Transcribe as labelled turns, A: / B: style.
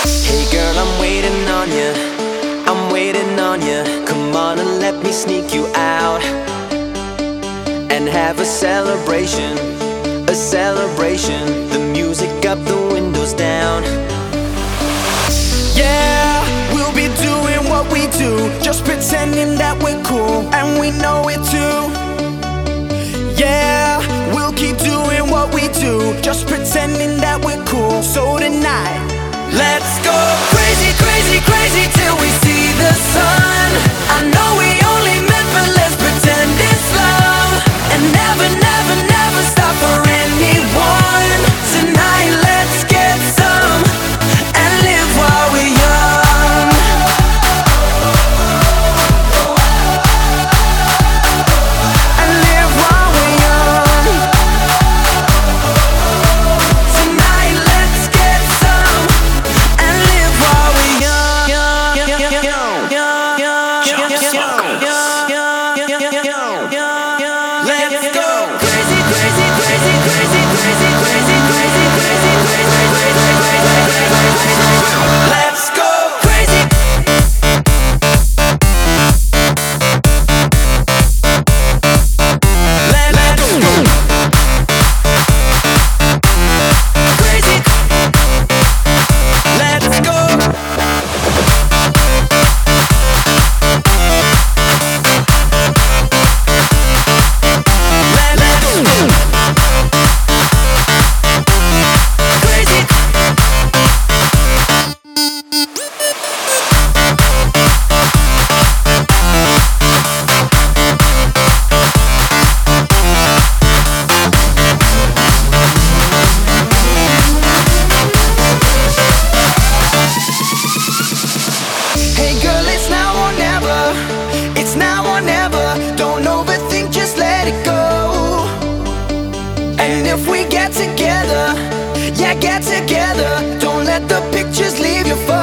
A: Hey girl, I'm waiting on you. I'm waiting on you. Come on and let me sneak you out and have a celebration, a celebration. The music up, the windows down.
B: Yeah, we'll be doing what we do, just pretending that we're cool, and we know it too. Yeah, we'll keep doing what we do, just pretending that we're cool. So tonight, let's go crazy, crazy, crazy till we see the sun. I know we only met, but let's pretend it's love, and never, never, never stop for anyone. Tonight, let's get some and live while we're young. And live while we're young. Tonight, let's get some and live while we're young. Let's go crazy, crazy, crazy, crazy, crazy, crazy, crazy, crazy, crazy, crazy, crazy. Let's go crazy. Let's go crazy. Let's go. Hey girl, it's now or never. It's now or never. Don't overthink, just let it go. And if we get together, yeah, get together. Don't let the pictures leave your phone.